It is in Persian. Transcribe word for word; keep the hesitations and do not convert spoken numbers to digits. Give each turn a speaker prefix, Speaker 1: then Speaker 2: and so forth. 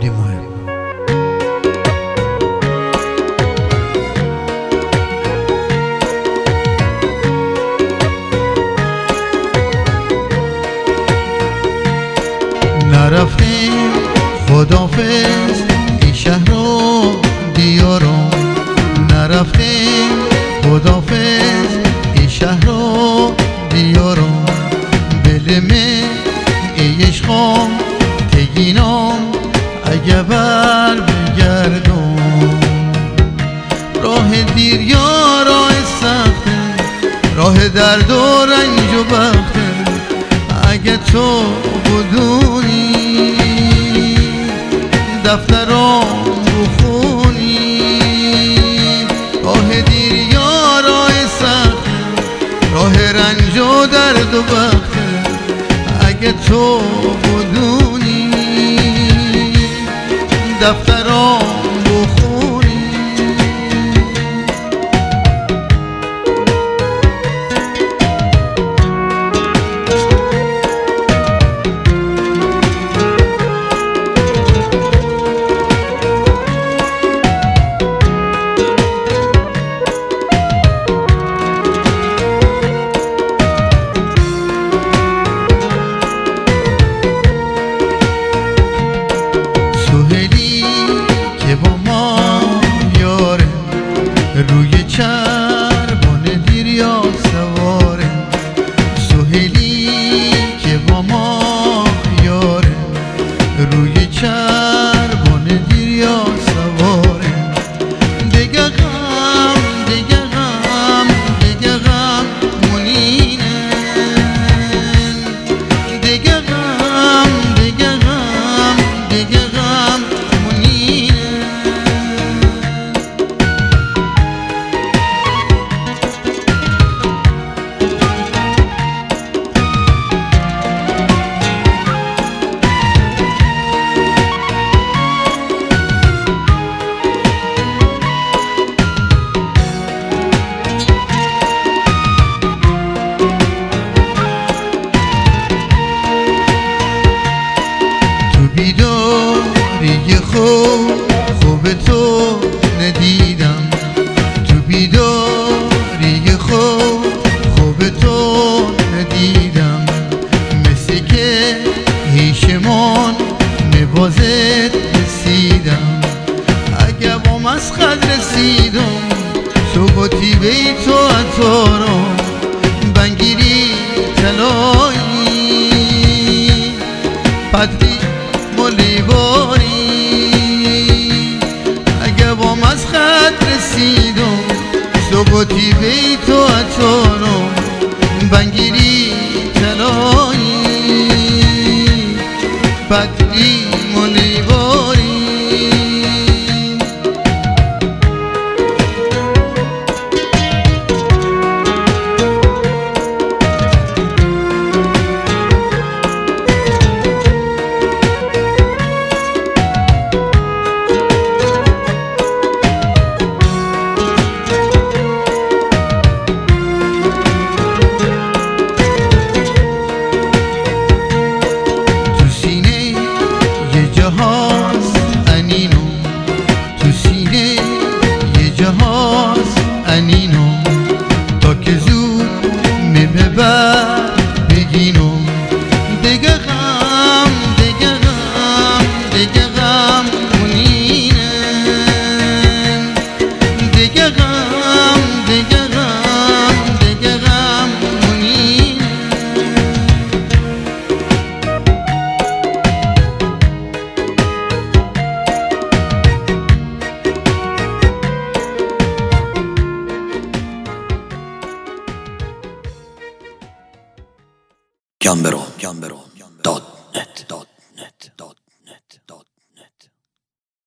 Speaker 1: خیلی مهم. نرفتیم خدافظ این شهر و دیارم، نرفتیم خدافظ این شهر و دیارم. بلمه ای عشقام تگینام اگه بر بگردم. راه دیر یا راه سخته، راه درد و رنج و بخته. اگه تو بدونی دفترام بخونی، راه دیر یا راه سخته، راه رنج و درد و بخته. اگه تو بدونی دفترام بخونی. روی چربان دیریا سواره، سهیلی که با ما یاره. روی چربان دیریا سواره. دیگه غم دیگه غم دیگه غم مونینه. دیگه غم دیگه غم دیگه غم مونینه. بیداری خوب خوب تو ندیدم، تو بیداری خوب خوب تو ندیدم. مثل که هیشمان نبازت رسیدم. اگه با مسخد رسیدم صبحاتی بی تو اتارم. بنگیری تلایی پدری ملی باری. اگه با مسخد رسیدم صبحاتی بی تو اتارم. بنگیری تلایی پدری ملی باری. جهاز انینو تو سینه یه جهاز انینو. تا که زود میببر بگینو. دیگه غم دیگه غم دیگه غم مونینه. دیگه غم دیگه غم دیگه غم مونینه.
Speaker 2: Gambero, Gambero.